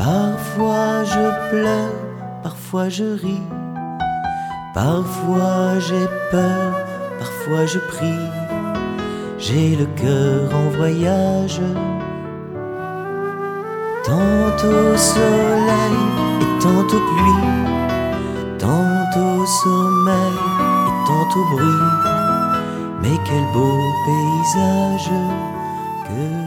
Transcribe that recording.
Parfois je pleure, parfois je ris, parfois j'ai peur, parfois je prie. J'ai le cœur en voyage, tantôt soleil et tantôt pluie, tantôt sommeil et tantôt bruit. Mais quel beau paysage que